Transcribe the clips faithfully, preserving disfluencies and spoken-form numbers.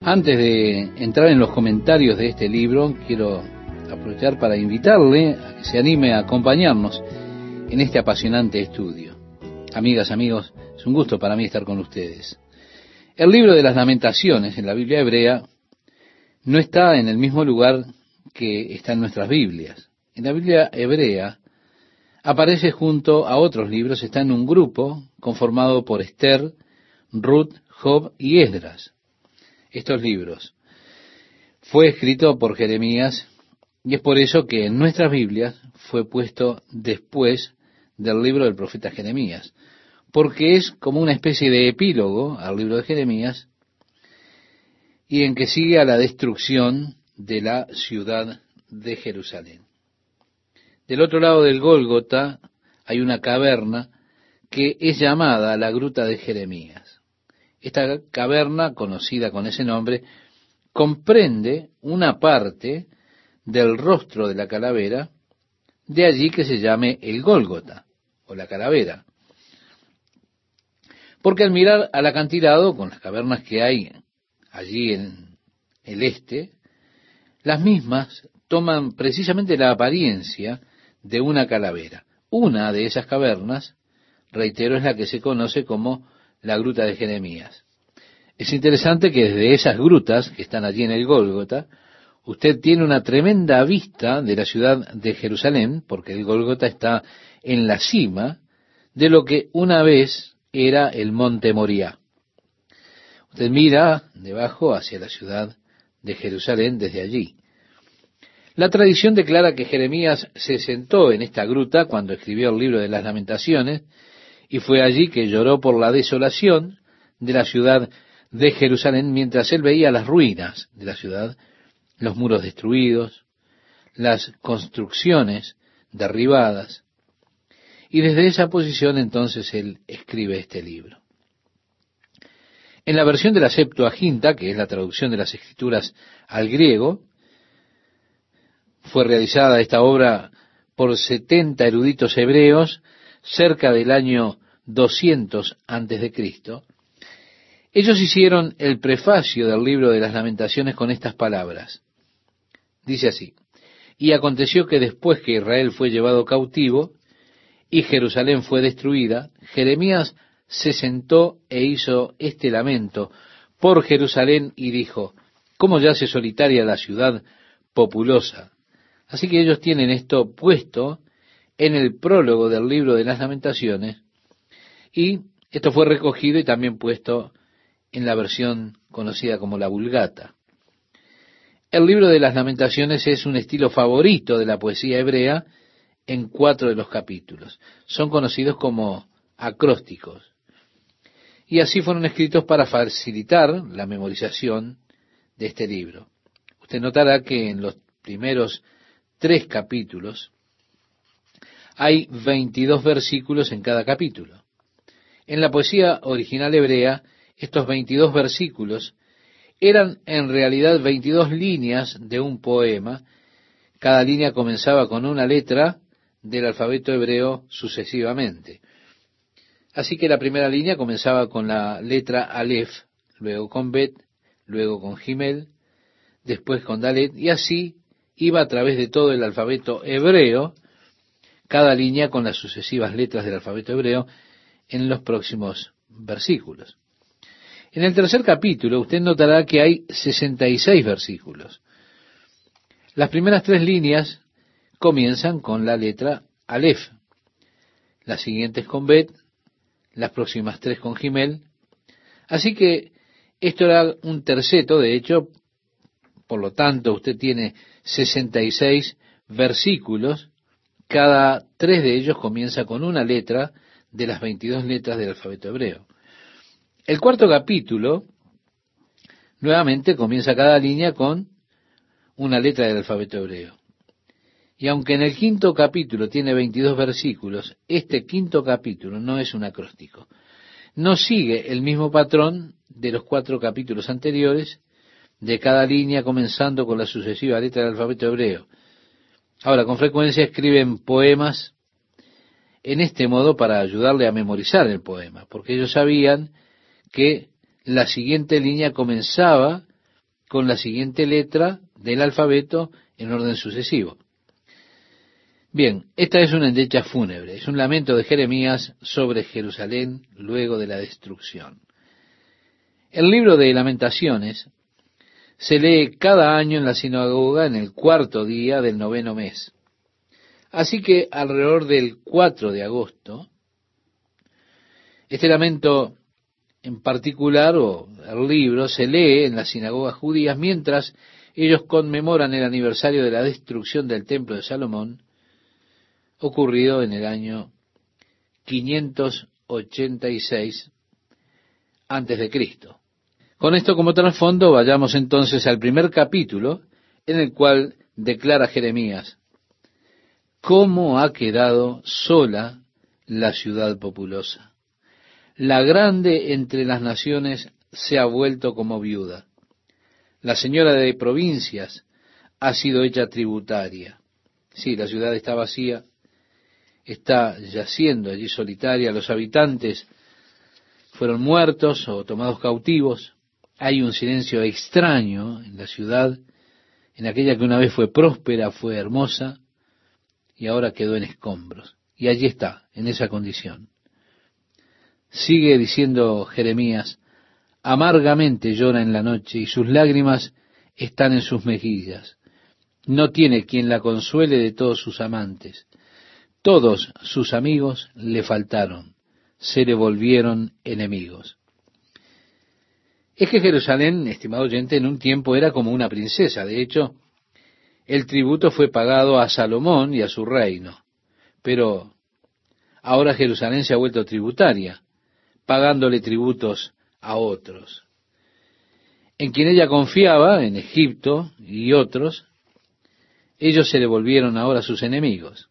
Antes de entrar en los comentarios de este libro, quiero aprovechar para invitarle a que se anime a acompañarnos en este apasionante estudio. Amigas, amigos, es un gusto para mí estar con ustedes. El libro de las Lamentaciones en la Biblia hebrea no está en el mismo lugar que está en nuestras Biblias. En la Biblia hebrea aparece junto a otros libros, está en un grupo conformado por Esther, Ruth, Job y Esdras. Estos libros fue escrito por Jeremías y es por eso que en nuestras Biblias fue puesto después del libro del profeta Jeremías, porque es como una especie de epílogo al libro de Jeremías y en que sigue a la destrucción de la ciudad de Jerusalén. Del otro lado del Gólgota hay una caverna que es llamada la Gruta de Jeremías. Esta caverna, conocida con ese nombre, comprende una parte del rostro de la calavera, de allí que se llame el Gólgota, o la calavera. Porque al mirar al acantilado, con las cavernas que hay allí en el este, las mismas toman precisamente la apariencia de una calavera. Una de esas cavernas, reitero, es la que se conoce como la Gruta de Jeremías. Es interesante que desde esas grutas que están allí en el Gólgota, usted tiene una tremenda vista de la ciudad de Jerusalén, porque el Gólgota está en la cima de lo que una vez era el monte Moriah. Usted mira debajo hacia la ciudad de Jerusalén desde allí. La tradición declara que Jeremías se sentó en esta gruta cuando escribió el libro de las Lamentaciones, y fue allí que lloró por la desolación de la ciudad de Jerusalén, mientras él veía las ruinas de la ciudad, los muros destruidos, las construcciones derribadas, y desde esa posición entonces él escribe este libro. En la versión de la Septuaginta, que es la traducción de las Escrituras al griego, fue realizada esta obra por setenta eruditos hebreos cerca del año doscientos antes de Cristo. Ellos hicieron el prefacio del libro de las Lamentaciones con estas palabras. Dice así: y aconteció que después que Israel fue llevado cautivo y Jerusalén fue destruida, Jeremías se sentó e hizo este lamento por Jerusalén y dijo: ¿cómo yace solitaria la ciudad populosa? Así que ellos tienen esto puesto en el prólogo del libro de las Lamentaciones, y esto fue recogido y también puesto en la versión conocida como la Vulgata. El libro de las Lamentaciones es un estilo favorito de la poesía hebrea en cuatro de los capítulos. Son conocidos como acrósticos. Y así fueron escritos para facilitar la memorización de este libro. Usted notará que en los primeros tres capítulos hay veintidós versículos en cada capítulo. En la poesía original hebrea, estos veintidós versículos eran en realidad veintidós líneas de un poema. Cada línea comenzaba con una letra del alfabeto hebreo sucesivamente. Así que la primera línea comenzaba con la letra Aleph, luego con Bet, luego con Gimel, después con Dalet, y así iba a través de todo el alfabeto hebreo, cada línea con las sucesivas letras del alfabeto hebreo en los próximos versículos. En el tercer capítulo usted notará que hay sesenta y seis versículos. Las primeras tres líneas comienzan con la letra Aleph, las siguientes con Bet, las próximas tres con Gimel. Así que esto era un terceto, de hecho, por lo tanto usted tiene sesenta y seis versículos, cada tres de ellos comienza con una letra de las veintidós letras del alfabeto hebreo. El cuarto capítulo, nuevamente comienza cada línea con una letra del alfabeto hebreo. Y aunque en el quinto capítulo tiene veintidós versículos, este quinto capítulo no es un acróstico. No sigue el mismo patrón de los cuatro capítulos anteriores, de cada línea comenzando con la sucesiva letra del alfabeto hebreo. Ahora, con frecuencia escriben poemas en este modo para ayudarle a memorizar el poema, porque ellos sabían que la siguiente línea comenzaba con la siguiente letra del alfabeto en orden sucesivo. Bien, esta es una endecha fúnebre, es un lamento de Jeremías sobre Jerusalén luego de la destrucción. El libro de Lamentaciones se lee cada año en la sinagoga en el cuarto día del noveno mes. Así que alrededor del cuatro de agosto, este lamento en particular, o el libro, se lee en las sinagogas judías mientras ellos conmemoran el aniversario de la destrucción del templo de Salomón, ocurrido en el año quinientos ochenta y seis antes de Cristo. Con esto como trasfondo, vayamos entonces al primer capítulo, en el cual declara Jeremías: ¿cómo ha quedado sola la ciudad populosa? La grande entre las naciones se ha vuelto como viuda. La señora de provincias ha sido hecha tributaria. Sí, la ciudad está vacía, está yaciendo allí solitaria, los habitantes fueron muertos o tomados cautivos. Hay un silencio extraño en la ciudad, en aquella que una vez fue próspera, fue hermosa, y ahora quedó en escombros. Y allí está, en esa condición. Sigue diciendo Jeremías: amargamente llora en la noche, y sus lágrimas están en sus mejillas. No tiene quien la consuele de todos sus amantes. Todos sus amigos le faltaron, se le volvieron enemigos. Es que Jerusalén, estimado oyente, en un tiempo era como una princesa. De hecho, el tributo fue pagado a Salomón y a su reino. Pero ahora Jerusalén se ha vuelto tributaria, pagándole tributos a otros. En quien ella confiaba, en Egipto y otros, ellos se le volvieron ahora sus enemigos.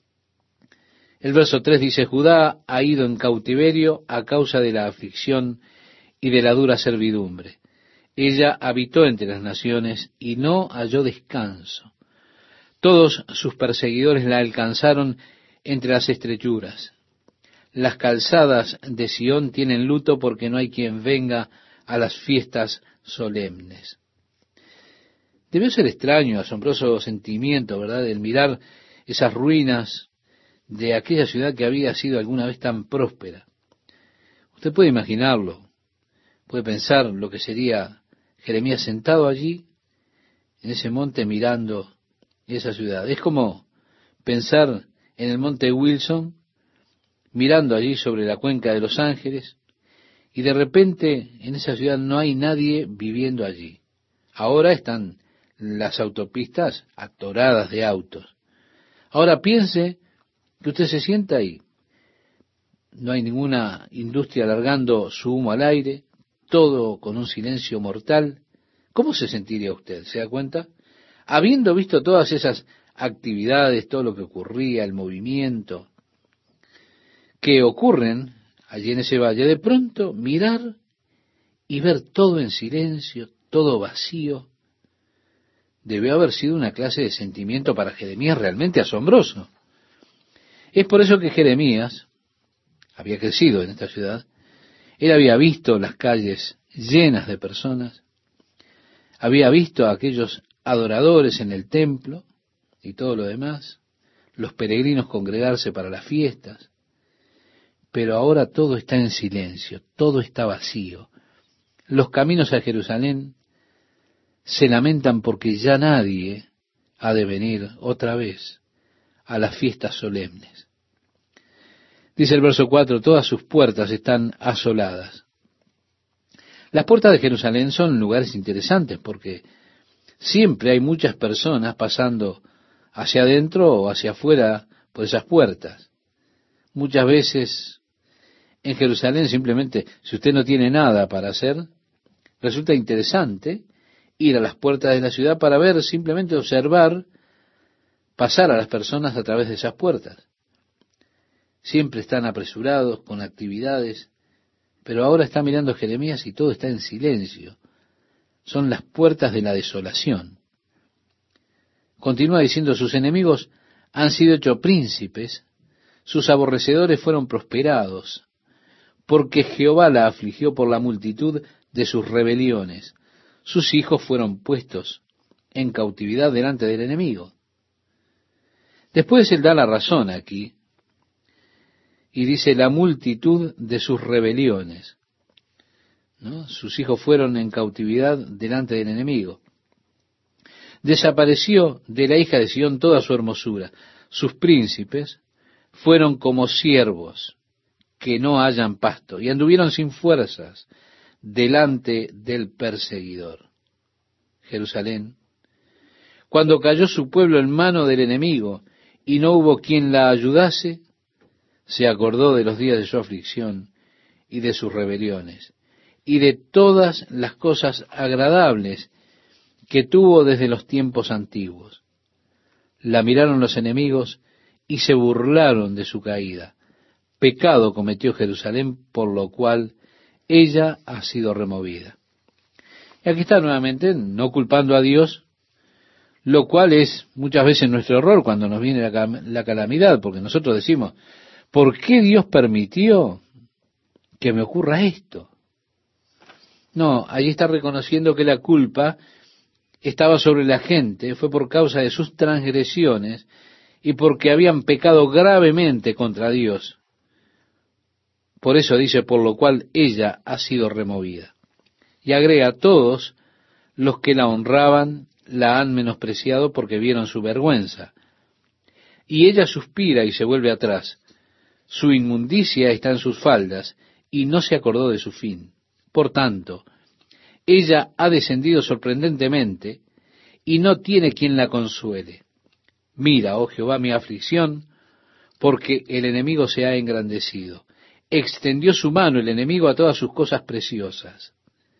El verso tres dice: Judá ha ido en cautiverio a causa de la aflicción y de la dura servidumbre. Ella habitó entre las naciones y no halló descanso. Todos sus perseguidores la alcanzaron entre las estrechuras. Las calzadas de Sión tienen luto porque no hay quien venga a las fiestas solemnes. Debió ser extraño, asombroso sentimiento, ¿verdad?, el mirar esas ruinas de aquella ciudad que había sido alguna vez tan próspera. Usted puede imaginarlo, puede pensar lo que sería Jeremías sentado allí, en ese monte, mirando esa ciudad. Es como pensar en el monte Wilson, mirando allí sobre la cuenca de Los Ángeles, y de repente en esa ciudad no hay nadie viviendo allí. Ahora están las autopistas atoradas de autos. Ahora piense que usted se sienta ahí. No hay ninguna industria largando su humo al aire, todo con un silencio mortal. ¿Cómo se sentiría usted? ¿Se da cuenta? Habiendo visto todas esas actividades, todo lo que ocurría, el movimiento que ocurren allí en ese valle, de pronto mirar y ver todo en silencio, todo vacío, debió haber sido una clase de sentimiento para Jeremías realmente asombroso. Es por eso que Jeremías había crecido en esta ciudad. Él había visto las calles llenas de personas, había visto a aquellos adoradores en el templo y todo lo demás, los peregrinos congregarse para las fiestas, pero ahora todo está en silencio, todo está vacío. Los caminos a Jerusalén se lamentan porque ya nadie ha de venir otra vez a las fiestas solemnes. Dice el verso cuatro: todas sus puertas están asoladas. Las puertas de Jerusalén son lugares interesantes porque siempre hay muchas personas pasando hacia adentro o hacia afuera por esas puertas. Muchas veces en Jerusalén simplemente, si usted no tiene nada para hacer, resulta interesante ir a las puertas de la ciudad para ver, simplemente observar, pasar a las personas a través de esas puertas. Siempre están apresurados con actividades, pero ahora está mirando Jeremías y todo está en silencio. Son las puertas de la desolación. Continúa diciendo: sus enemigos han sido hechos príncipes, sus aborrecedores fueron prosperados, porque Jehová la afligió por la multitud de sus rebeliones. sus hijos fueron puestos en cautividad delante del enemigo. Después él da la razón aquí, y dice la multitud de sus rebeliones, ¿no? Sus hijos fueron en cautividad delante del enemigo. Desapareció de la hija de Sión toda su hermosura. Sus príncipes fueron como siervos que no hallan pasto, y anduvieron sin fuerzas delante del perseguidor. Jerusalén, cuando cayó su pueblo en mano del enemigo, y no hubo quien la ayudase, se acordó de los días de su aflicción y de sus rebeliones, y de todas las cosas agradables que tuvo desde los tiempos antiguos. La miraron los enemigos y se burlaron de su caída. Pecado cometió Jerusalén, por lo cual ella ha sido removida. Y aquí está nuevamente, no culpando a Dios, lo cual es muchas veces nuestro error cuando nos viene la, la calamidad, porque nosotros decimos, ¿por qué Dios permitió que me ocurra esto? No, allí está reconociendo que la culpa estaba sobre la gente, fue por causa de sus transgresiones y porque habían pecado gravemente contra Dios. Por eso dice, por lo cual ella ha sido removida. Y agrega, todos los que la honraban la han menospreciado porque vieron su vergüenza. Y ella suspira y se vuelve atrás. Su inmundicia está en sus faldas y no se acordó de su fin. Por tanto, ella ha descendido sorprendentemente y no tiene quien la consuele. Mira, oh Jehová, mi aflicción, porque el enemigo se ha engrandecido. Extendió su mano el enemigo a todas sus cosas preciosas.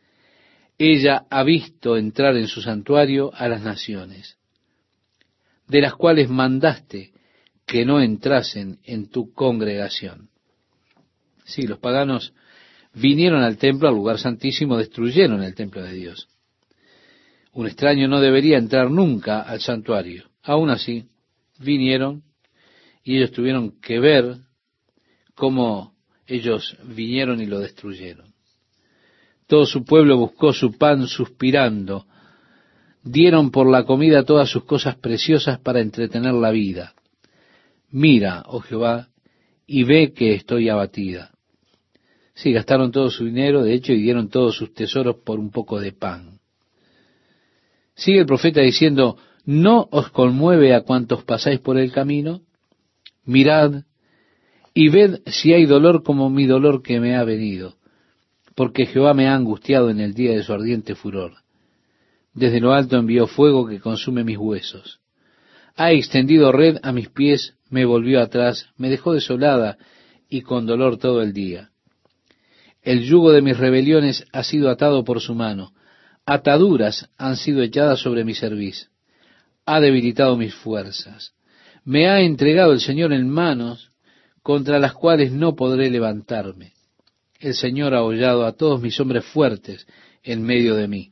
Ella ha visto entrar en su santuario a las naciones, de las cuales mandaste que no entrasen en tu congregación. Sí, los paganos vinieron al templo, al lugar santísimo, destruyeron el templo de Dios. Un extraño no debería entrar nunca al santuario. Aún así, vinieron y ellos tuvieron que ver cómo ellos vinieron y lo destruyeron. Todo su pueblo buscó su pan suspirando. Dieron por la comida todas sus cosas preciosas para entretener la vida. Mira, oh Jehová, y ve que estoy abatida. Sí, gastaron todo su dinero, de hecho, y dieron todos sus tesoros por un poco de pan. Sigue el profeta diciendo, ¿no os conmueve a cuantos pasáis por el camino? Mirad y ved si hay dolor como mi dolor que me ha venido, porque Jehová me ha angustiado en el día de su ardiente furor. Desde lo alto envió fuego que consume mis huesos. Ha extendido red a mis pies, me volvió atrás, me dejó desolada y con dolor todo el día. El yugo de mis rebeliones ha sido atado por su mano, ataduras han sido echadas sobre mi cerviz, ha debilitado mis fuerzas. Me ha entregado el Señor en manos contra las cuales no podré levantarme. El Señor ha hollado a todos mis hombres fuertes en medio de mí.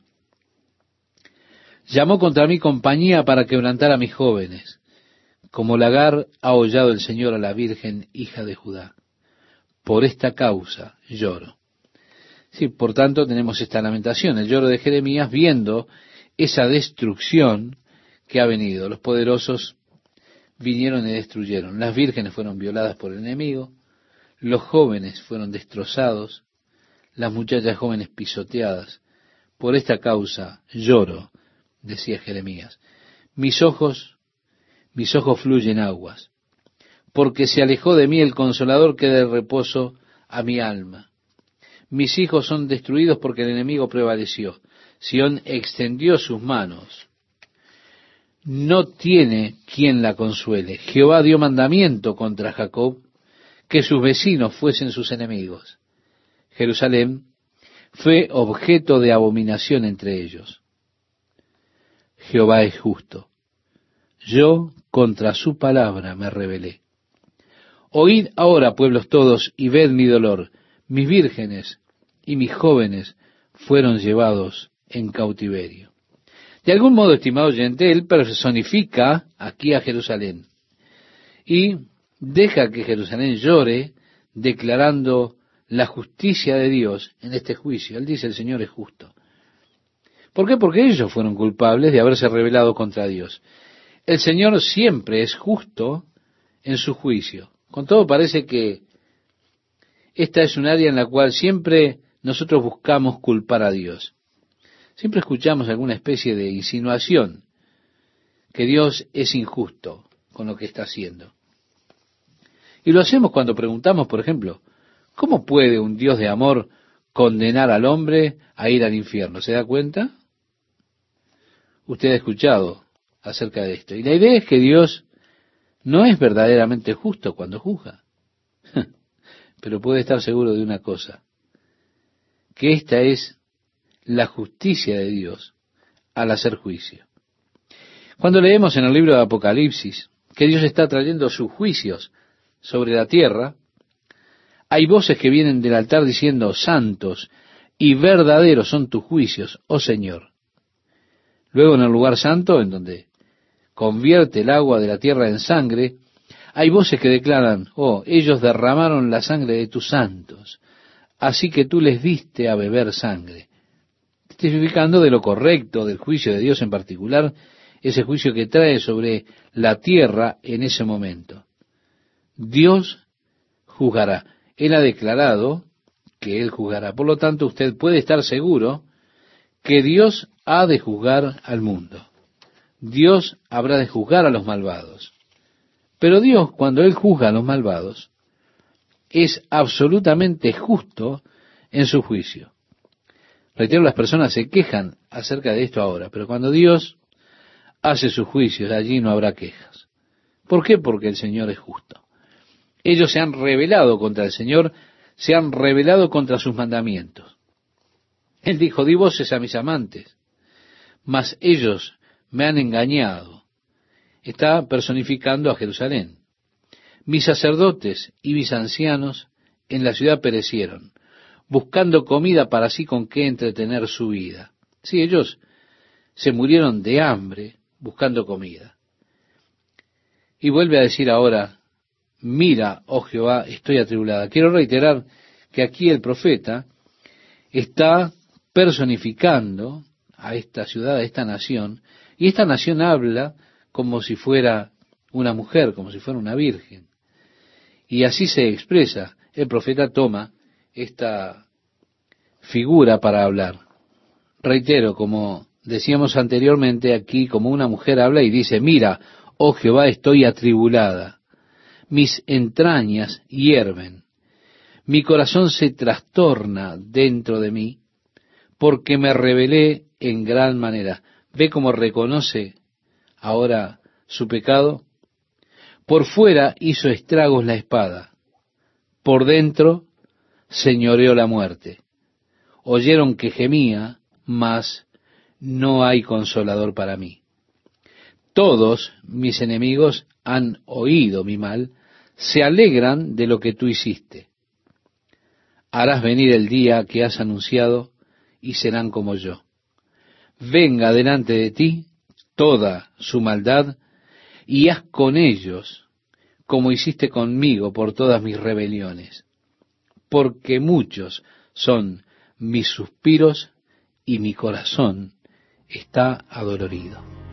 Llamó contra mí compañía para quebrantar a mis jóvenes. Como lagar ha hollado el Señor a la Virgen, hija de Judá. Por esta causa lloro. Sí, por tanto tenemos esta lamentación, el lloro de Jeremías viendo esa destrucción que ha venido. Los poderosos vinieron y destruyeron. Las vírgenes fueron violadas por el enemigo. Los jóvenes fueron destrozados. Las muchachas jóvenes pisoteadas. Por esta causa lloro, decía Jeremías. Mis ojos, mis ojos fluyen aguas, porque se alejó de mí el consolador que da reposo a mi alma. Mis hijos son destruidos porque el enemigo prevaleció. Sión extendió sus manos. No tiene quien la consuele. Jehová dio mandamiento contra Jacob, que sus vecinos fuesen sus enemigos. Jerusalén fue objeto de abominación entre ellos. Jehová es justo. Yo contra su palabra me rebelé. Oíd ahora, pueblos todos, y ved mi dolor. Mis vírgenes y mis jóvenes fueron llevados en cautiverio. De algún modo, estimado oyente, él personifica aquí a Jerusalén y deja que Jerusalén llore declarando la justicia de Dios en este juicio. Él dice, el Señor es justo. ¿Por qué? Porque ellos fueron culpables de haberse rebelado contra Dios. El Señor siempre es justo en su juicio. Con todo parece que esta es un área en la cual siempre nosotros buscamos culpar a Dios. Siempre escuchamos alguna especie de insinuación que Dios es injusto con lo que está haciendo. Y lo hacemos cuando preguntamos, por ejemplo, ¿cómo puede un Dios de amor condenar al hombre a ir al infierno? ¿Se da cuenta? Usted ha escuchado acerca de esto. Y la idea es que Dios no es verdaderamente justo cuando juzga. Pero puede estar seguro de una cosa, que esta es la justicia de Dios al hacer juicio. Cuando leemos en el libro de Apocalipsis que Dios está trayendo sus juicios sobre la tierra, hay voces que vienen del altar diciendo, santos y verdaderos son tus juicios, oh Señor. Luego en el lugar santo, en donde convierte el agua de la tierra en sangre, hay voces que declaran, oh, ellos derramaron la sangre de tus santos, así que tú les diste a beber sangre. Testificando de lo correcto del juicio de Dios en particular, ese juicio que trae sobre la tierra en ese momento. Dios juzgará. Él ha declarado que Él juzgará. Por lo tanto, usted puede estar seguro que Dios ha de juzgar al mundo. Dios habrá de juzgar a los malvados. Pero Dios, cuando Él juzga a los malvados, es absolutamente justo en su juicio. Reitero, las personas se quejan acerca de esto ahora, pero cuando Dios hace sus juicios, allí no habrá quejas. ¿Por qué? Porque el Señor es justo. Ellos se han rebelado contra el Señor, se han rebelado contra sus mandamientos. Él dijo, di voces a mis amantes, mas ellos me han engañado. Está personificando a Jerusalén. Mis sacerdotes y mis ancianos en la ciudad perecieron, buscando comida para sí con qué entretener su vida. Sí, ellos se murieron de hambre buscando comida. Y vuelve a decir ahora, mira, oh Jehová, estoy atribulada. Quiero reiterar que aquí el profeta está personificando a esta ciudad, a esta nación, y esta nación habla como si fuera una mujer, como si fuera una virgen. Y así se expresa. El profeta toma esta figura para hablar. Reitero, como decíamos anteriormente, aquí como una mujer habla y dice, mira, oh Jehová, estoy atribulada, mis entrañas hierven, mi corazón se trastorna dentro de mí, porque me rebelé en gran manera. ¿Ve cómo reconoce ahora su pecado? Por fuera hizo estragos la espada, por dentro señoreó la muerte. Oyeron que gemía, mas no hay consolador para mí. Todos mis enemigos han oído mi mal, se alegran de lo que tú hiciste. Harás venir el día que has anunciado, y serán como yo. Venga delante de ti toda su maldad, y haz con ellos como hiciste conmigo por todas mis rebeliones, porque muchos son mis suspiros y mi corazón está adolorido.